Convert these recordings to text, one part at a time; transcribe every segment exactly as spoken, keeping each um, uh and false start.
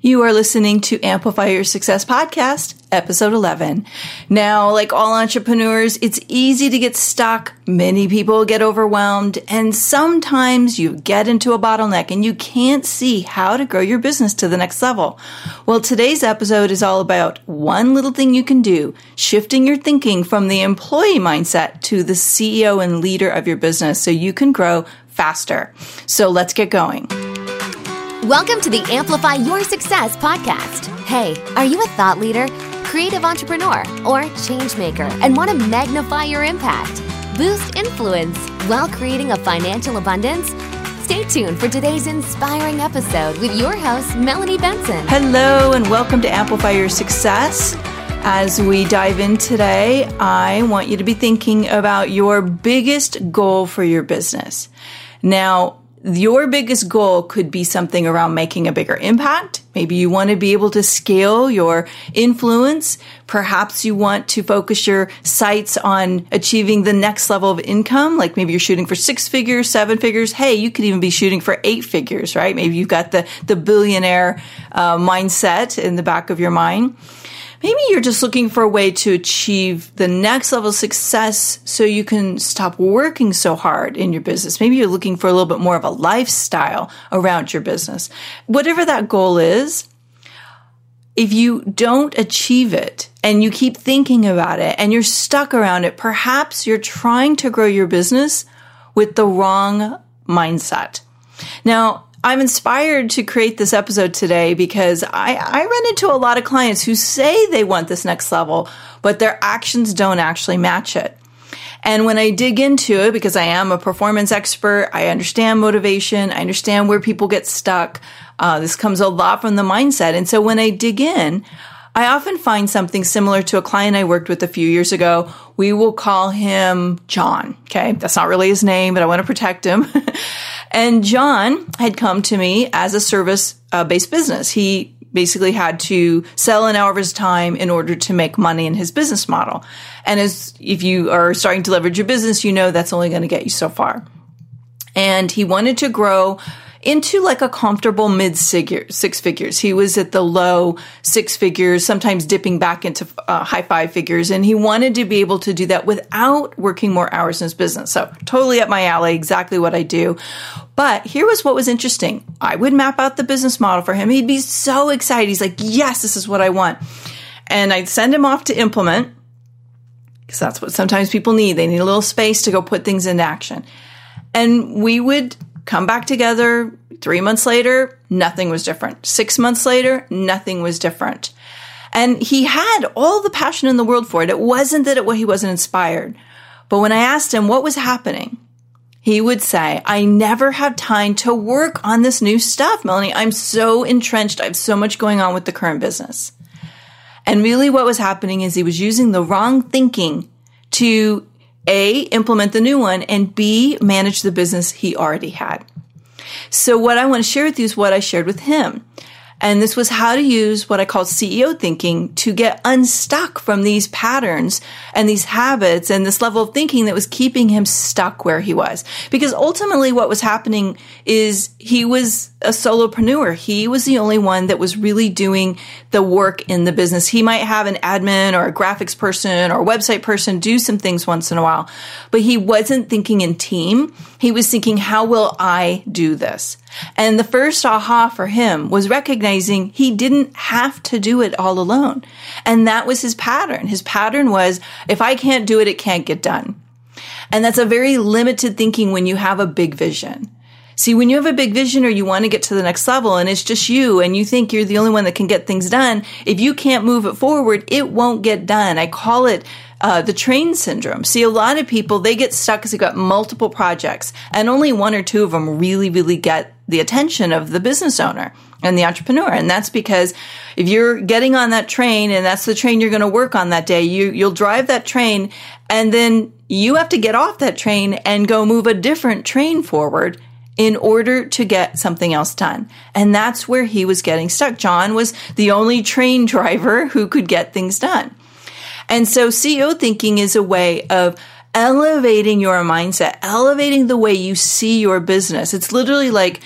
You are listening to Amplify Your Success Podcast, episode eleven. Now, like all entrepreneurs, it's easy to get stuck. Many people get overwhelmed, and sometimes you get into a bottleneck and you can't see how to grow your business to the next level. Well, today's episode is all about one little thing you can do, shifting your thinking from the employee mindset to the C E O and leader of your business so you can grow faster. So let's get going. Welcome to the Amplify Your Success podcast. Hey, are you a thought leader, creative entrepreneur, or change maker and want to magnify your impact, boost influence while creating a financial abundance? Stay tuned for today's inspiring episode with your host, Melanie Benson. Hello, and welcome to Amplify Your Success. As we dive in today, I want you to be thinking about your biggest goal for your business. Now, your biggest goal could be something around making a bigger impact. Maybe you want to be able to scale your influence. Perhaps you want to focus your sights on achieving the next level of income. Like maybe you're shooting for six figures, seven figures. Hey, you could even be shooting for eight figures, right? Maybe you've got the, the billionaire uh, mindset in the back of your mind. Maybe you're just looking for a way to achieve the next level of success so you can stop working so hard in your business. Maybe you're looking for a little bit more of a lifestyle around your business. Whatever that goal is, if you don't achieve it and you keep thinking about it and you're stuck around it, perhaps you're trying to grow your business with the wrong mindset. Now, I'm inspired to create this episode today because I, I run into a lot of clients who say they want this next level, but their actions don't actually match it. And when I dig into it, because I am a performance expert, I understand motivation, I understand where people get stuck. Uh, this comes a lot from the mindset. And so when I dig in, I often find something similar to a client I worked with a few years ago. We will call him John. Okay. That's not really his name, but I want to protect him. And John had come to me as a service-based business. He basically had to sell an hour of his time in order to make money in his business model. And as if you are starting to leverage your business, you know that's only going to get you so far. And he wanted to grow into like a comfortable mid six figures. He was at the low six figures, sometimes dipping back into uh, high five figures. And he wanted to be able to do that without working more hours in his business. So totally up my alley, exactly what I do. But here was what was interesting. I would map out the business model for him. He'd be so excited. He's like, yes, this is what I want. And I'd send him off to implement, because that's what sometimes people need. They need a little space to go put things into action. And we would come back together. Three months later, nothing was different. Six months later, nothing was different. And he had all the passion in the world for it. It wasn't that it, he wasn't inspired. But when I asked him what was happening, he would say, I never have time to work on this new stuff, Melanie. I'm so entrenched. I have so much going on with the current business. And really what was happening is he was using the wrong thinking to A, implement the new one, and B, manage the business he already had. So what I want to share with you is what I shared with him. And this was how to use what I call C E O thinking to get unstuck from these patterns and these habits and this level of thinking that was keeping him stuck where he was. Because ultimately what was happening is he was a solopreneur. He was the only one that was really doing the work in the business. He might have an admin or a graphics person or a website person do some things once in a while, but he wasn't thinking in team. He was thinking, how will I do this? And the first aha for him was recognizing he didn't have to do it all alone. And that was his pattern. His pattern was, if I can't do it, it can't get done. And that's a very limited thinking when you have a big vision. See, when you have a big vision or you want to get to the next level and it's just you and you think you're the only one that can get things done, if you can't move it forward, it won't get done. I call it uh, the train syndrome. See, a lot of people, they get stuck because they've got multiple projects and only one or two of them really, really get the attention of the business owner and the entrepreneur. And that's because if you're getting on that train and that's the train you're going to work on that day, you, you'll drive that train and then you have to get off that train and go move a different train forward in order to get something else done. And that's where he was getting stuck. John was the only train driver who could get things done. And so C E O thinking is a way of elevating your mindset, elevating the way you see your business. It's literally like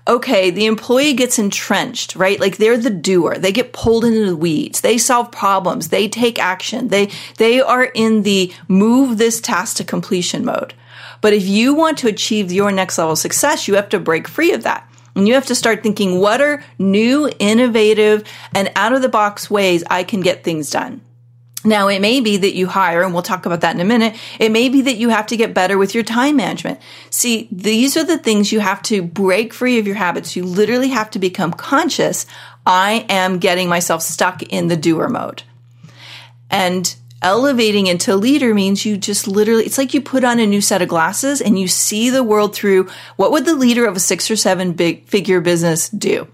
okay, the employee gets entrenched, right? Like they're the doer. They get pulled into the weeds. They solve problems. They take action. They, they are in the move this task to completion mode. But if you want to achieve your next level of success, you have to break free of that. And you have to start thinking, what are new, innovative, and out of the box ways I can get things done? Now, it may be that you hire, and we'll talk about that in a minute. It may be that you have to get better with your time management. See, these are the things you have to break free of your habits. You literally have to become conscious. I am getting myself stuck in the doer mode. And elevating into leader means you just literally, it's like you put on a new set of glasses and you see the world through what would the leader of a six or seven big figure business do?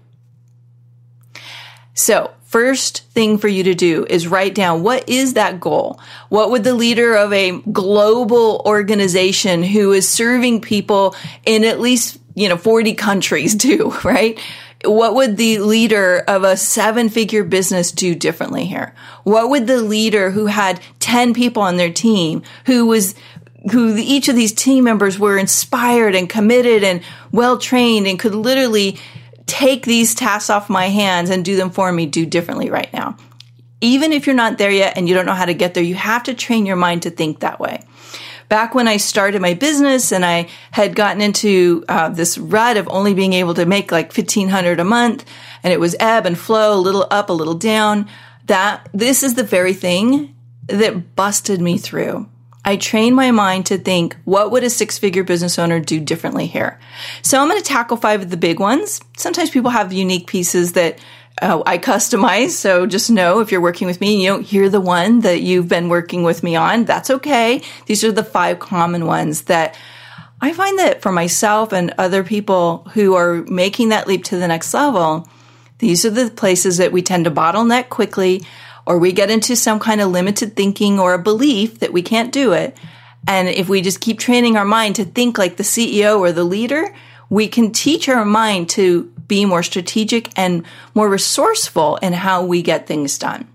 So, first thing for you to do is write down, what is that goal? What would the leader of a global organization who is serving people in at least, you know, forty countries do, right? What would the leader of a seven-figure business do differently here? What would the leader who had ten people on their team, who was who each of these team members were inspired and committed and well-trained and could literally take these tasks off my hands and do them for me, do differently right now? Even if you're not there yet and you don't know how to get there, you have to train your mind to think that way. Back when I started my business and I had gotten into uh, this rut of only being able to make like fifteen hundred dollars a month, and it was ebb and flow, a little up, a little down, that this is the very thing that busted me through. I trained my mind to think, what would a six-figure business owner do differently here? So I'm going to tackle five of the big ones. Sometimes people have unique pieces that uh, I customize. So just know if you're working with me and you don't hear the one that you've been working with me on, that's okay. These are the five common ones that I find that for myself and other people who are making that leap to the next level, these are the places that we tend to bottleneck quickly, or we get into some kind of limited thinking or a belief that we can't do it. And if we just keep training our mind to think like the C E O or the leader, we can teach our mind to be more strategic and more resourceful in how we get things done.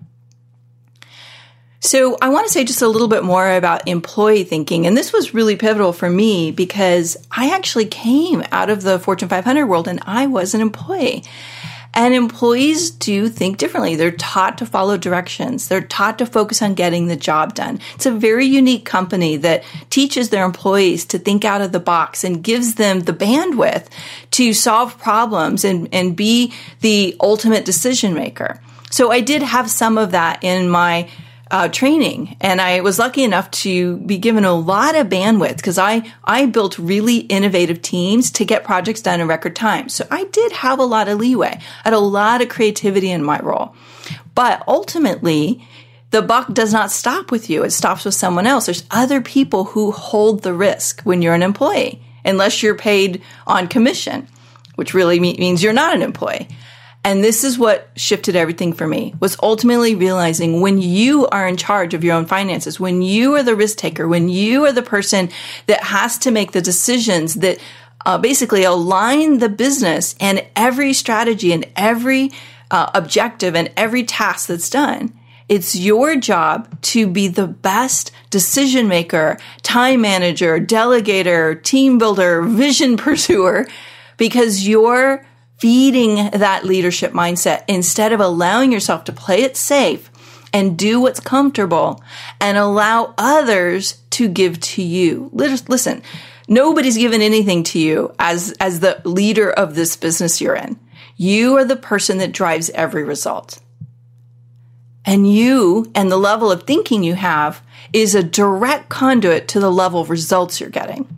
So I want to say just a little bit more about employee thinking. And this was really pivotal for me because I actually came out of the Fortune five hundred world and I was an employee. And employees do think differently. They're taught to follow directions. They're taught to focus on getting the job done. It's a very unique company that teaches their employees to think out of the box and gives them the bandwidth to solve problems and, and be the ultimate decision maker. So I did have some of that in my Uh, training. And I was lucky enough to be given a lot of bandwidth because I, I built really innovative teams to get projects done in record time. So I did have a lot of leeway. I had a lot of creativity in my role. But ultimately, the buck does not stop with you. It stops with someone else. There's other people who hold the risk when you're an employee, unless you're paid on commission, which really means you're not an employee. And this is what shifted everything for me, was ultimately realizing when you are in charge of your own finances, when you are the risk taker, when you are the person that has to make the decisions that uh, basically align the business and every strategy and every uh, objective and every task that's done, it's your job to be the best decision maker, time manager, delegator, team builder, vision pursuer, because you're feeding that leadership mindset instead of allowing yourself to play it safe and do what's comfortable and allow others to give to you. Listen, nobody's given anything to you as, as the leader of this business you're in. You are the person that drives every result. And you and the level of thinking you have is a direct conduit to the level of results you're getting.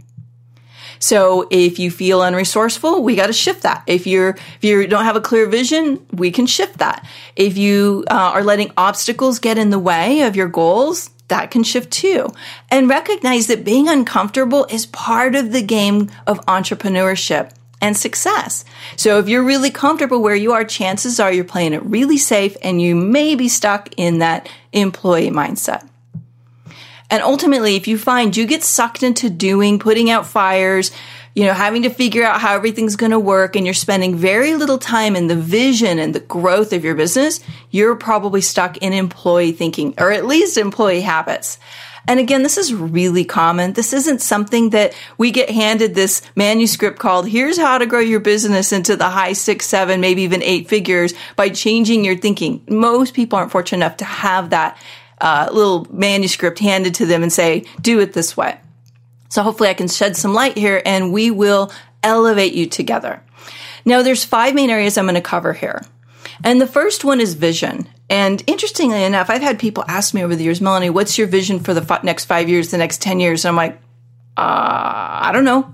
So if you feel unresourceful, we got to shift that. If you're if you don't have a clear vision, we can shift that. If you uh, are letting obstacles get in the way of your goals, that can shift too. And recognize that being uncomfortable is part of the game of entrepreneurship and success. So if you're really comfortable where you are, chances are you're playing it really safe and you may be stuck in that employee mindset. And ultimately, if you find you get sucked into doing, putting out fires, you know, having to figure out how everything's going to work, and you're spending very little time in the vision and the growth of your business, you're probably stuck in employee thinking, or at least employee habits. And again, this is really common. This isn't something that we get handed this manuscript called, here's how to grow your business into the high six, seven, maybe even eight figures by changing your thinking. Most people aren't fortunate enough to have that uh, little manuscript handed to them and say, do it this way. So hopefully I can shed some light here and we will elevate you together. Now, there's five main areas I'm going to cover here. And the first one is vision. And interestingly enough, I've had people ask me over the years, Melanie, what's your vision for the f- next five years, the next ten years? And I'm like, uh, I don't know.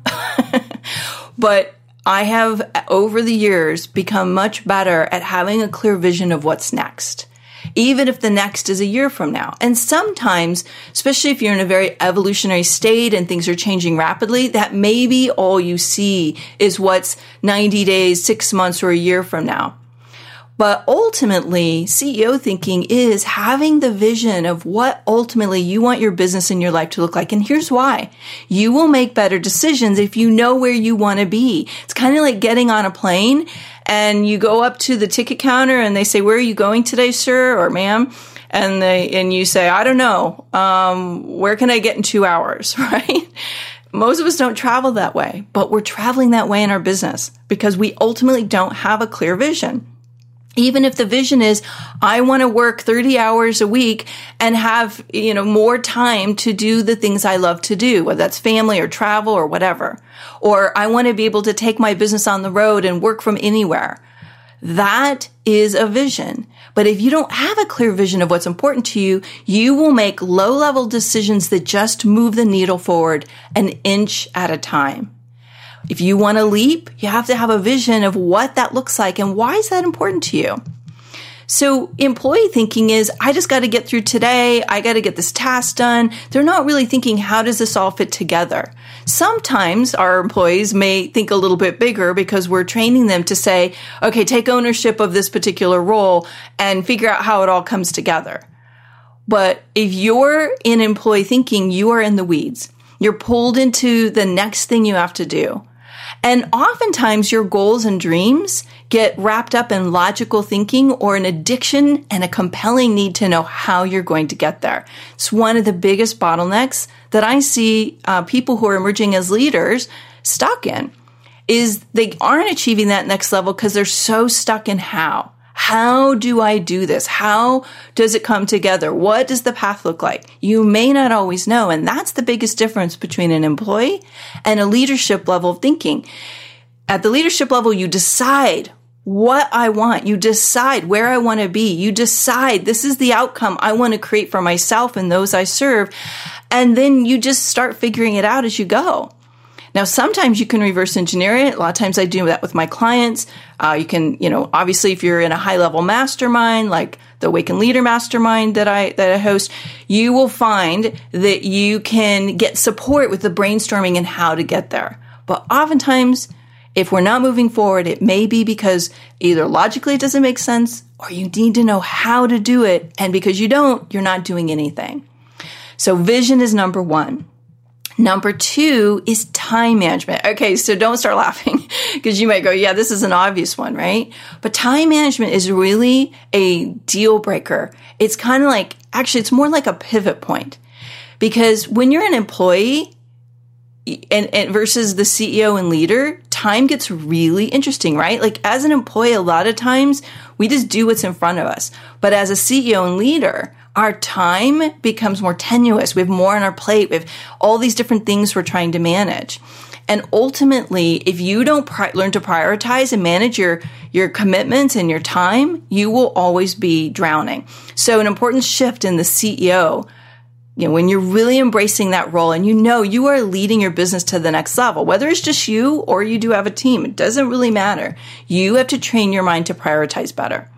But I have, over the years, become much better at having a clear vision of what's next, even if the next is a year from now. And sometimes, especially if you're in a very evolutionary state and things are changing rapidly, that maybe all you see is what's ninety days, six months, or a year from now. But ultimately, C E O thinking is having the vision of what ultimately you want your business and your life to look like. And here's why. You will make better decisions if you know where you want to be. It's kind of like getting on a plane and you go up to the ticket counter and they say, where are you going today, sir or ma'am? And they, and you say, I don't know. Um, where can I get in two hours, right? Most of us don't travel that way, but we're traveling that way in our business because we ultimately don't have a clear vision. Even if the vision is, I want to work thirty hours a week and have, you know, more time to do the things I love to do, whether that's family or travel or whatever. Or I want to be able to take my business on the road and work from anywhere. That is a vision. But if you don't have a clear vision of what's important to you, you will make low-level decisions that just move the needle forward an inch at a time. If you want to leap, you have to have a vision of what that looks like and why is that important to you. So employee thinking is, I just got to get through today. I got to get this task done. They're not really thinking, how does this all fit together? Sometimes our employees may think a little bit bigger because we're training them to say, okay, take ownership of this particular role and figure out how it all comes together. But if you're in employee thinking, you are in the weeds. You're pulled into the next thing you have to do. And oftentimes your goals and dreams get wrapped up in logical thinking or an addiction and a compelling need to know how you're going to get there. It's one of the biggest bottlenecks that I see uh, people who are emerging as leaders stuck in, is they aren't achieving that next level because they're so stuck in how. How do I do this? How does it come together? What does the path look like? You may not always know. And that's the biggest difference between an employee and a leadership level of thinking. At the leadership level, you decide what I want. You decide where I want to be. You decide this is the outcome I want to create for myself and those I serve. And then you just start figuring it out as you go. Now, sometimes you can reverse engineer it. A lot of times I do that with my clients. Uh, you can, you know, obviously if you're in a high level mastermind, like the Awaken Leader Mastermind that I, that I host, you will find that you can get support with the brainstorming and how to get there. But oftentimes, if we're not moving forward, it may be because either logically it doesn't make sense or you need to know how to do it. And because you don't, you're not doing anything. So vision is number one. Number two is time management. Okay, so don't start laughing because you might go, yeah, this is an obvious one, right? But time management is really a deal breaker. It's kind of like, actually, it's more like a pivot point. Because when you're an employee and, and versus the C E O and leader, time gets really interesting, right? Like as an employee, a lot of times we just do what's in front of us. But as a C E O and leader, our time becomes more tenuous. We have more on our plate. We have all these different things we're trying to manage. And ultimately, if you don't pri- learn to prioritize and manage your, your commitments and your time, you will always be drowning. So an important shift in the C E O, you know, when you're really embracing that role and you know you are leading your business to the next level, whether it's just you or you do have a team, it doesn't really matter. You have to train your mind to prioritize better.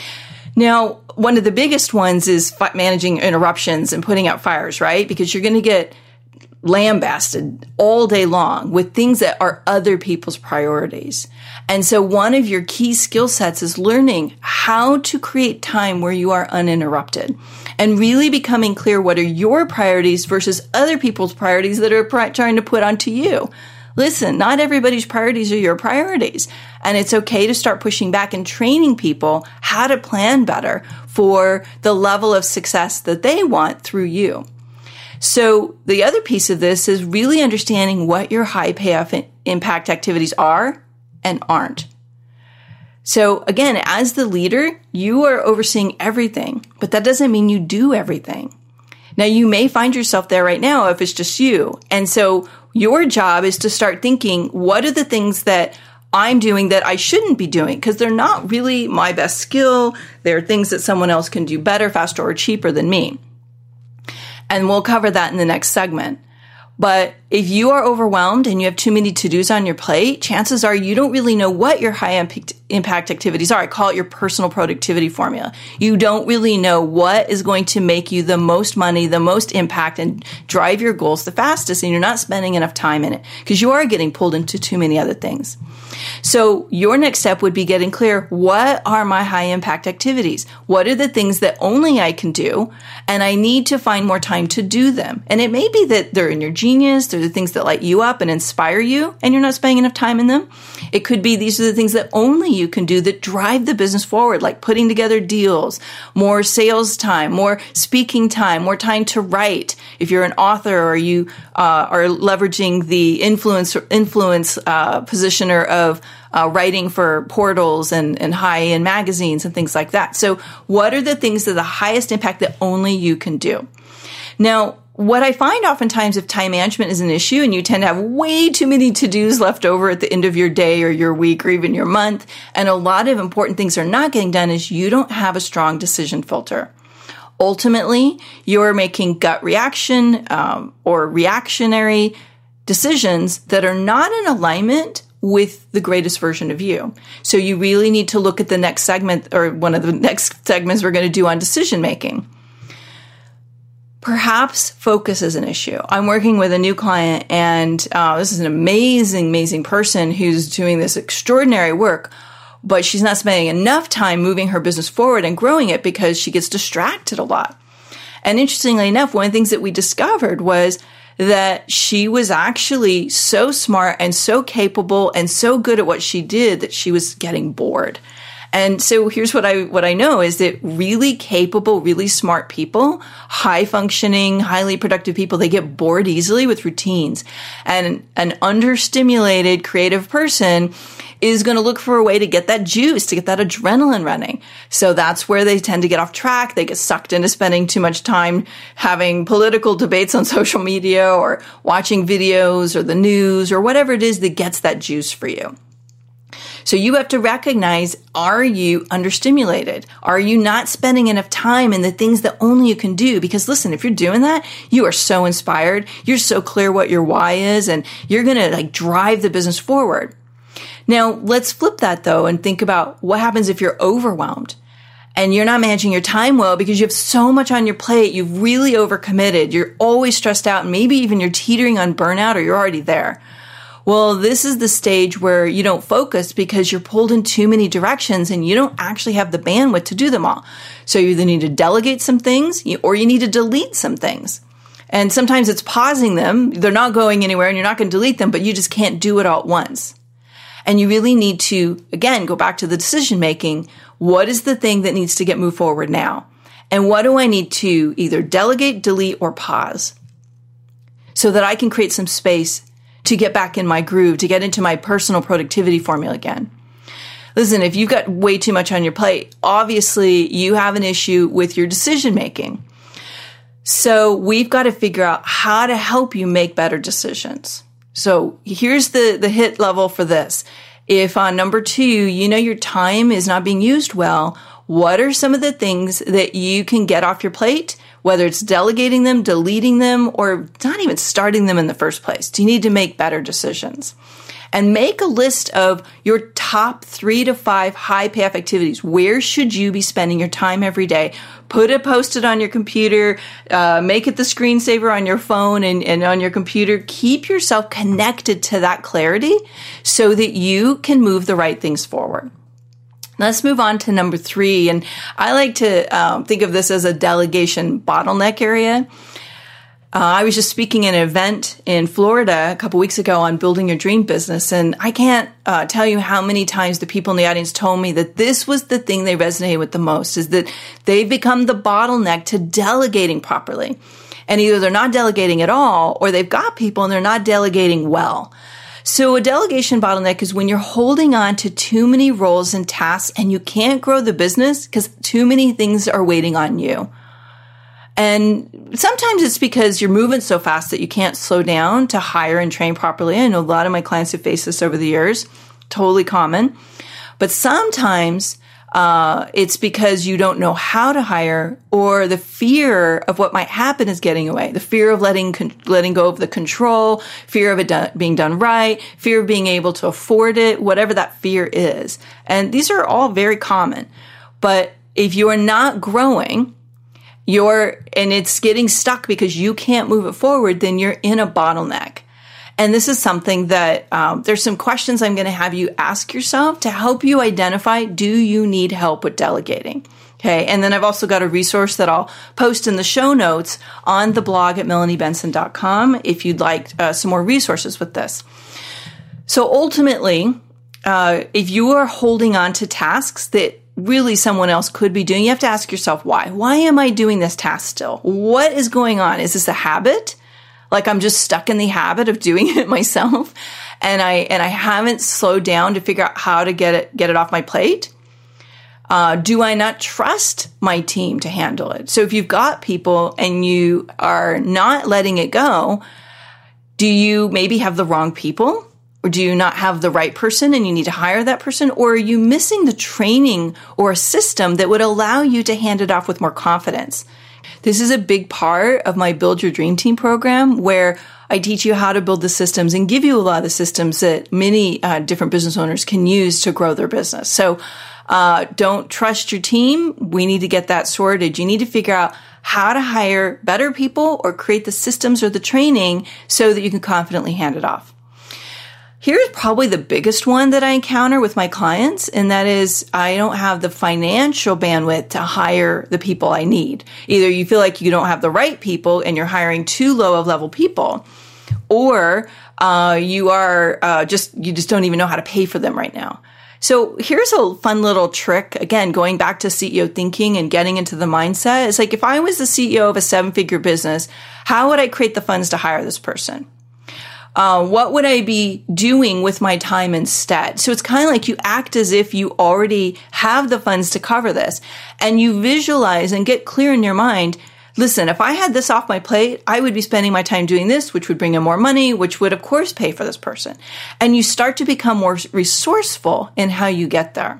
Now, one of the biggest ones is managing interruptions and putting out fires, right? Because you're going to get lambasted all day long with things that are other people's priorities. And so one of your key skill sets is learning how to create time where you are uninterrupted and really becoming clear what are your priorities versus other people's priorities that are trying to put onto you. Listen, not everybody's priorities are your priorities. And it's okay to start pushing back and training people how to plan better for the level of success that they want through you. So the other piece of this is really understanding what your high payoff impact activities are and aren't. So again, as the leader, you are overseeing everything, but that doesn't mean you do everything. Now, you may find yourself there right now if it's just you. And so your job is to start thinking, what are the things that I'm doing that I shouldn't be doing? Because they're not really my best skill. They're things that someone else can do better, faster, or cheaper than me. And we'll cover that in the next segment. But if you are overwhelmed and you have too many to-dos on your plate, chances are you don't really know what your high impact activities are. I call it your personal productivity formula. You don't really know what is going to make you the most money, the most impact, and drive your goals the fastest, and you're not spending enough time in it because you are getting pulled into too many other things. So your next step would be getting clear, what are my high impact activities? What are the things that only I can do? And I need to find more time to do them. And it may be that they're in your genius, they're the things that light you up and inspire you, and you're not spending enough time in them. It could be these are the things that only you can do that drive the business forward, like putting together deals, more sales time, more speaking time, more time to write. If you're an author or you uh, are leveraging the influence influence uh, positioner of uh, writing for portals and, and high-end magazines and things like that. So what are the things that are the highest impact that only you can do? Now, what I find oftentimes if time management is an issue and you tend to have way too many to-dos left over at the end of your day or your week or even your month, and a lot of important things are not getting done, is you don't have a strong decision filter. Ultimately, you're making gut reaction um, or reactionary decisions that are not in alignment with the greatest version of you. So you really need to look at the next segment, or one of the next segments we're going to do on decision making. Perhaps focus is an issue. I'm working with a new client, and uh, this is an amazing, amazing person who's doing this extraordinary work, but she's not spending enough time moving her business forward and growing it because she gets distracted a lot. And interestingly enough, one of the things that we discovered was that she was actually so smart and so capable and so good at what she did that she was getting bored. And so here's what I what I know is that really capable, really smart people, high functioning, highly productive people, they get bored easily with routines. And an understimulated creative person is going to look for a way to get that juice, to get that adrenaline running. So that's where they tend to get off track. They get sucked into spending too much time having political debates on social media or watching videos or the news or whatever it is that gets that juice for you. So you have to recognize, are you understimulated? Are you not spending enough time in the things that only you can do? Because listen, if you're doing that, you are so inspired. You're so clear what your why is, and you're going to like drive the business forward. Now, let's flip that though and think about what happens if you're overwhelmed and you're not managing your time well because you have so much on your plate. You've really overcommitted. You're always stressed out. And maybe even you're teetering on burnout or you're already there. Well, this is the stage where you don't focus because you're pulled in too many directions and you don't actually have the bandwidth to do them all. So you either need to delegate some things or you need to delete some things. And sometimes it's pausing them. They're not going anywhere and you're not going to delete them, but you just can't do it all at once. And you really need to, again, go back to the decision making. What is the thing that needs to get moved forward now? And what do I need to either delegate, delete, or pause so that I can create some space to get back in my groove, to get into my personal productivity formula again? Listen, if you've got way too much on your plate, obviously you have an issue with your decision making. So we've got to figure out how to help you make better decisions. So here's the, the hit level for this. If on number two, you know your time is not being used well, what are some of the things that you can get off your plate? Whether it's delegating them, deleting them, or not even starting them in the first place. Do you need to make better decisions? And make a list of your top three to five high payoff activities. Where should you be spending your time every day? Put a post-it on your computer, uh, make it the screensaver on your phone and, and on your computer. Keep yourself connected to that clarity so that you can move the right things forward. Let's move on to number three. And I like to um, think of this as a delegation bottleneck area. Uh, I was just speaking at an event in Florida a couple weeks ago on building your dream business. And I can't uh, tell you how many times the people in the audience told me that this was the thing they resonated with the most, is that they've become the bottleneck to delegating properly. And either they're not delegating at all, or they've got people and they're not delegating well. So a delegation bottleneck is when you're holding on to too many roles and tasks and you can't grow the business because too many things are waiting on you. And sometimes it's because you're moving so fast that you can't slow down to hire and train properly. I know a lot of my clients have faced this over the years. Totally common. But sometimes uh, it's because you don't know how to hire, or the fear of what might happen is getting away. The fear of letting con- letting go of the control, fear of it do- being done right, fear of being able to afford it, whatever that fear is. And these are all very common. But if you are not growing, you're and it's getting stuck because you can't move it forward, then you're in a bottleneck. And this is something that um, there's some questions I'm going to have you ask yourself to help you identify, do you need help with delegating? Okay. And then I've also got a resource that I'll post in the show notes on the blog at melanie benson dot com if you'd like uh, some more resources with this. So ultimately, uh, if you are holding on to tasks that really someone else could be doing, you have to ask yourself why. Why am I doing this task still? What is going on? Is this a habit? Like I'm just stuck in the habit of doing it myself, and I and I haven't slowed down to figure out how to get it get it off my plate. Uh, do I not trust my team to handle it? So if you've got people and you are not letting it go, do you maybe have the wrong people? Or do you not have the right person and you need to hire that person? Or are you missing the training or a system that would allow you to hand it off with more confidence? This is a big part of my Build Your Dream Team program, where I teach you how to build the systems and give you a lot of the systems that many uh, different business owners can use to grow their business. So uh, don't trust your team. We need to get that sorted. You need to figure out how to hire better people or create the systems or the training so that you can confidently hand it off. Here's probably the biggest one that I encounter with my clients, and that is I don't have the financial bandwidth to hire the people I need. Either you feel like you don't have the right people and you're hiring too low of level people, or uh, you are uh, just you just don't even know how to pay for them right now. So here's a fun little trick. Again, going back to C E O thinking and getting into the mindset. It's like if I was the C E O of a seven-figure business, how would I create the funds to hire this person? Uh, what would I be doing with my time instead? So it's kind of like you act as if you already have the funds to cover this, and you visualize and get clear in your mind, listen, if I had this off my plate, I would be spending my time doing this, which would bring in more money, which would, of course, pay for this person. And you start to become more resourceful in how you get there.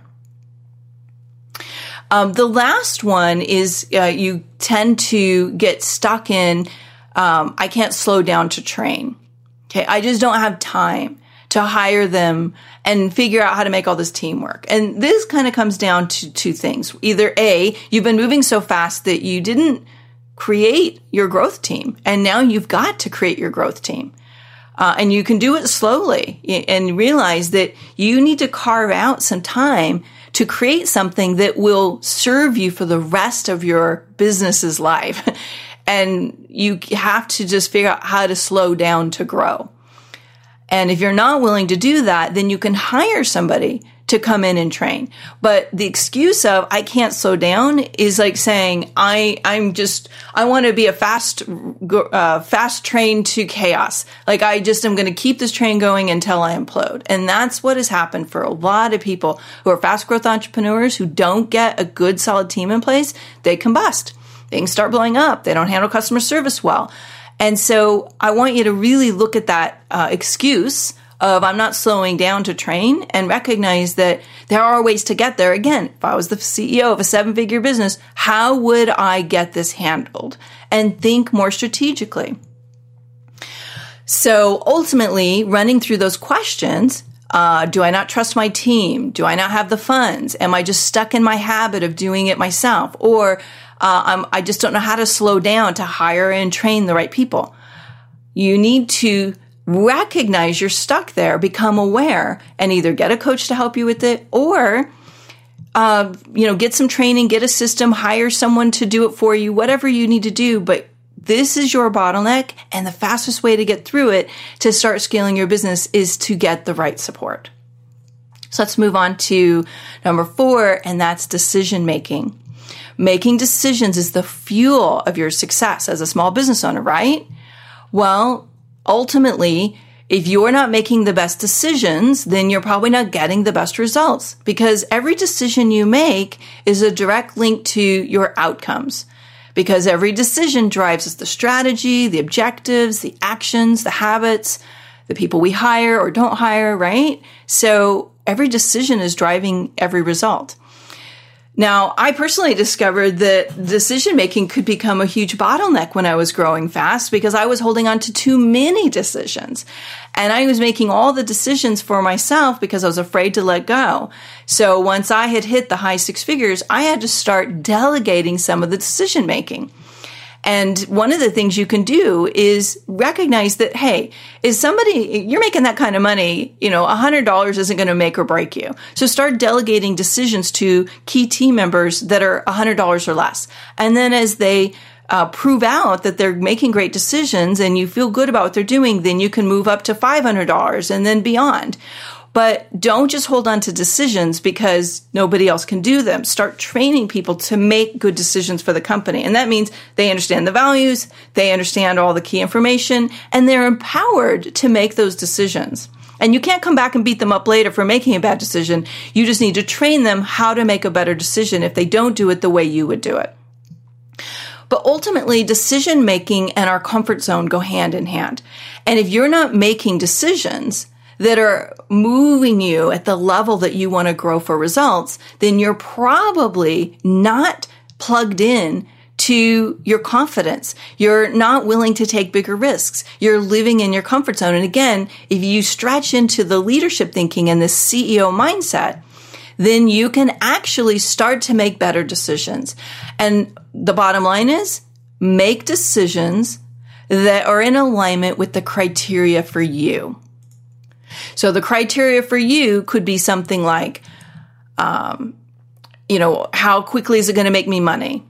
Um, the last one is uh, you tend to get stuck in, um, I can't slow down to train. Okay, I just don't have time to hire them and figure out how to make all this teamwork. And this kind of comes down to two things. Either A, you've been moving so fast that you didn't create your growth team, and now you've got to create your growth team. Uh, and you can do it slowly and realize that you need to carve out some time to create something that will serve you for the rest of your business's life. And you have to just figure out how to slow down to grow. And if you're not willing to do that, then you can hire somebody to come in and train. But the excuse of I can't slow down is like saying I I'm just I want to be a fast uh, fast train to chaos. Like I just am going to keep this train going until I implode. And that's what has happened for a lot of people who are fast growth entrepreneurs who don't get a good solid team in place. They combust. Things start blowing up. They don't handle customer service well. And so I want you to really look at that uh, excuse of I'm not slowing down to train and recognize that there are ways to get there. Again, if I was the C E O of a seven-figure business, how would I get this handled? And think more strategically. So ultimately, running through those questions, uh, do I not trust my team? Do I not have the funds? Am I just stuck in my habit of doing it myself? Or Uh, I'm, I just don't know how to slow down to hire and train the right people. You need to recognize you're stuck there, become aware, and either get a coach to help you with it, or uh, you know, get some training, get a system, hire someone to do it for you, whatever you need to do. But this is your bottleneck, and the fastest way to get through it to start scaling your business is to get the right support. So let's move on to number four, and that's decision making. Making decisions is the fuel of your success as a small business owner, right? Well, ultimately, if you're not making the best decisions, then you're probably not getting the best results, because every decision you make is a direct link to your outcomes, because every decision drives the strategy, the objectives, the actions, the habits, the people we hire or don't hire, right? So every decision is driving every result. Now, I personally discovered that decision-making could become a huge bottleneck when I was growing fast, because I was holding on to too many decisions. And I was making all the decisions for myself because I was afraid to let go. So once I had hit the high six figures, I had to start delegating some of the decision-making. And one of the things you can do is recognize that, hey, is somebody, you're making that kind of money, you know, one hundred dollars isn't going to make or break you. So start delegating decisions to key team members that are one hundred dollars or less. And then as they uh, prove out that they're making great decisions and you feel good about what they're doing, then you can move up to five hundred dollars and then beyond. But don't just hold on to decisions because nobody else can do them. Start training people to make good decisions for the company. And that means they understand the values, they understand all the key information, and they're empowered to make those decisions. And you can't come back and beat them up later for making a bad decision. You just need to train them how to make a better decision if they don't do it the way you would do it. But ultimately, decision making and our comfort zone go hand in hand. And if you're not making decisions that are moving you at the level that you want to grow for results, then you're probably not plugged in to your confidence. You're not willing to take bigger risks. You're living in your comfort zone. And again, if you stretch into the leadership thinking and the C E O mindset, then you can actually start to make better decisions. And the bottom line is, make decisions that are in alignment with the criteria for you. So the criteria for you could be something like, um, you know, how quickly is it going to make me money?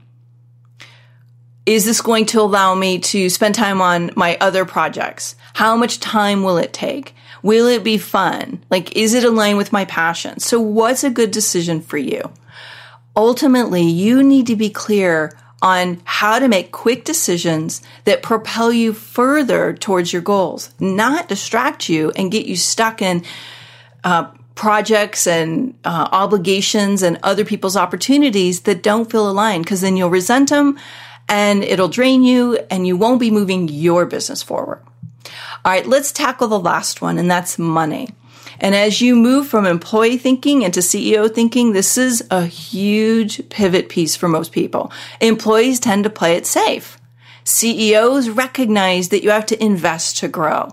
Is this going to allow me to spend time on my other projects? How much time will it take? Will it be fun? Like, is it aligned with my passion? So what's a good decision for you? Ultimately, you need to be clear on how to make quick decisions that propel you further towards your goals, not distract you and get you stuck in uh, projects and uh, obligations and other people's opportunities that don't feel aligned, because then you'll resent them and it'll drain you and you won't be moving your business forward. All right, let's tackle the last one, and that's money. And as you move from employee thinking into C E O thinking, this is a huge pivot piece for most people. Employees tend to play it safe. C E Os recognize that you have to invest to grow.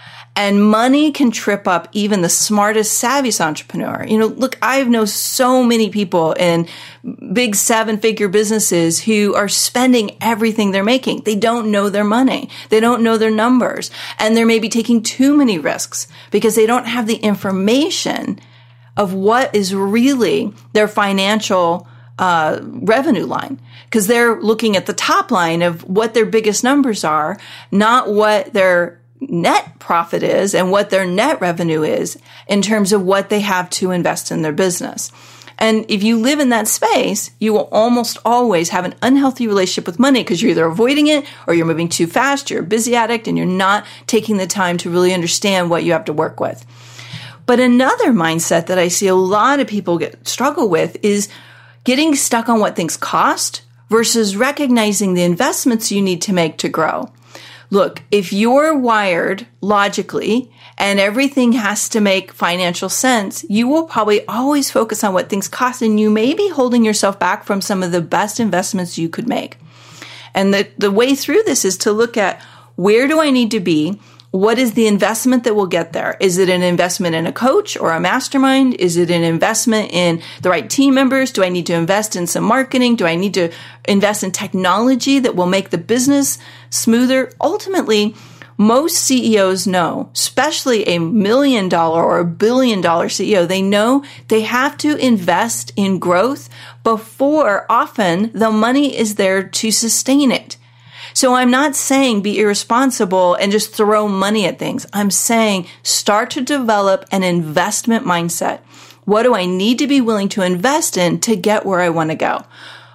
And money can trip up even the smartest, savviest entrepreneur. You know, look, I know so many people in big seven-figure businesses who are spending everything they're making. They don't know their money. They don't know their numbers. And they're maybe taking too many risks because they don't have the information of what is really their financial uh, revenue line. Because they're looking at the top line of what their biggest numbers are, not what their net profit is and what their net revenue is in terms of what they have to invest in their business. And if you live in that space, you will almost always have an unhealthy relationship with money because you're either avoiding it or you're moving too fast, you're a busy addict, and you're not taking the time to really understand what you have to work with. But another mindset that I see a lot of people get struggle with is getting stuck on what things cost versus recognizing the investments you need to make to grow. Look, if you're wired logically and everything has to make financial sense, you will probably always focus on what things cost, and you may be holding yourself back from some of the best investments you could make. And the, the way through this is to look at, where do I need to be? What is the investment that will get there? Is it an investment in a coach or a mastermind? Is it an investment in the right team members? Do I need to invest in some marketing? Do I need to invest in technology that will make the business smoother? Ultimately, most C E Os know, especially a million dollar or a billion dollar C E O, they know they have to invest in growth before often the money is there to sustain it. So I'm not saying be irresponsible and just throw money at things. I'm saying start to develop an investment mindset. What do I need to be willing to invest in to get where I want to go?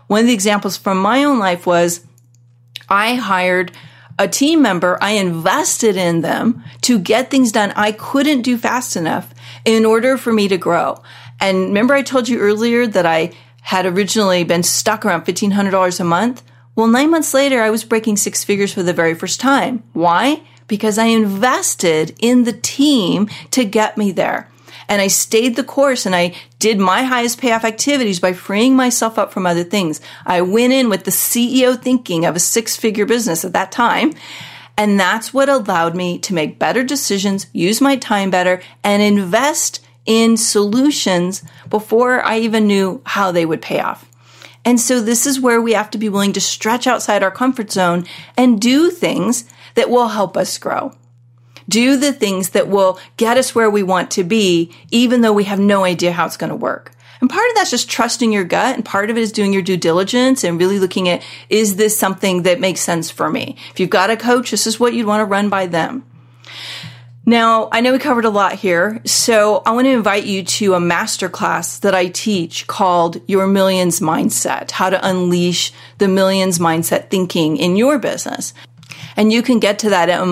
One of the examples from my own life was I hired a team member. I invested in them to get things done I couldn't do fast enough in order for me to grow. And remember I told you earlier that I had originally been stuck around fifteen hundred dollars a month? Well, nine months later, I was breaking six figures for the very first time. Why? Because I invested in the team to get me there. And I stayed the course and I did my highest payoff activities by freeing myself up from other things. I went in with the C E O thinking of a six-figure business at that time. And that's what allowed me to make better decisions, use my time better, and invest in solutions before I even knew how they would pay off. And so this is where we have to be willing to stretch outside our comfort zone and do things that will help us grow. Do the things that will get us where we want to be, even though we have no idea how it's going to work. And part of that's just trusting your gut, and part of it is doing your due diligence and really looking at, is this something that makes sense for me? If you've got a coach, this is what you'd want to run by them. Now, I know we covered a lot here, so I want to invite you to a masterclass that I teach called Your Millions Mindset, how to unleash the millions mindset thinking in your business. And you can get to that at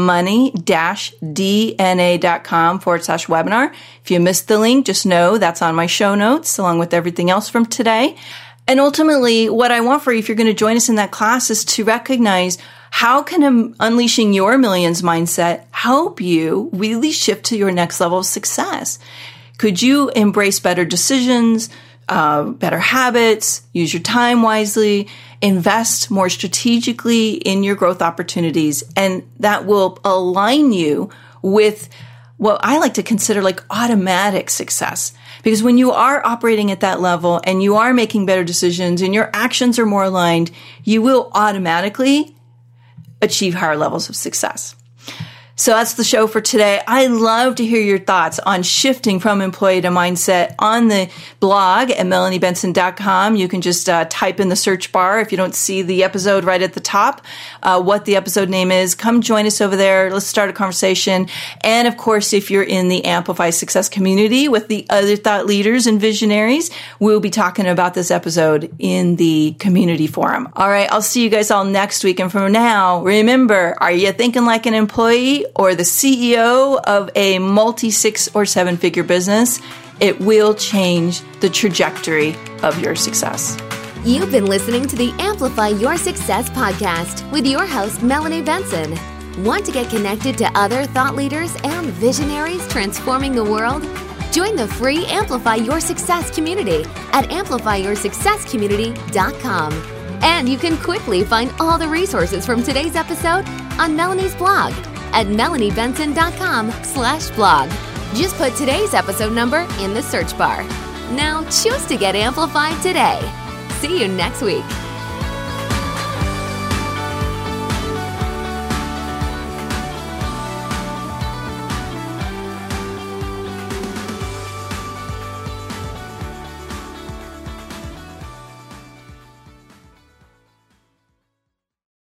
money-dna.com forward slash webinar. If you missed the link, just know that's on my show notes along with everything else from today. And ultimately, what I want for you, if you're going to join us in that class, is to recognize how can unleashing your millions mindset help you really shift to your next level of success? Could you embrace better decisions, uh, better habits, use your time wisely, invest more strategically in your growth opportunities, and that will align you with what I like to consider like automatic success. Because when you are operating at that level and you are making better decisions and your actions are more aligned, you will automatically achieve higher levels of success. So that's the show for today. I love to hear your thoughts on shifting from employee to mindset on the blog at melanie benson dot com. You can just uh, type in the search bar if you don't see the episode right at the top, uh, what the episode name is. Come join us over there. Let's start a conversation. And of course, if you're in the Amplify Success community with the other thought leaders and visionaries, we'll be talking about this episode in the community forum. All right, I'll see you guys all next week. And from now, remember, are you thinking like an employee or the C E O of a multi six or seven figure business? It will change the trajectory of your success. You've been listening to the Amplify Your Success podcast with your host, Melanie Benson. Want to get connected to other thought leaders and visionaries transforming the world? Join the free Amplify Your Success community at amplify your success community dot com. And you can quickly find all the resources from today's episode on Melanie's blog at melanie benson dot com slash blog. Just put today's episode number in the search bar. Now choose to get amplified today. See you next week.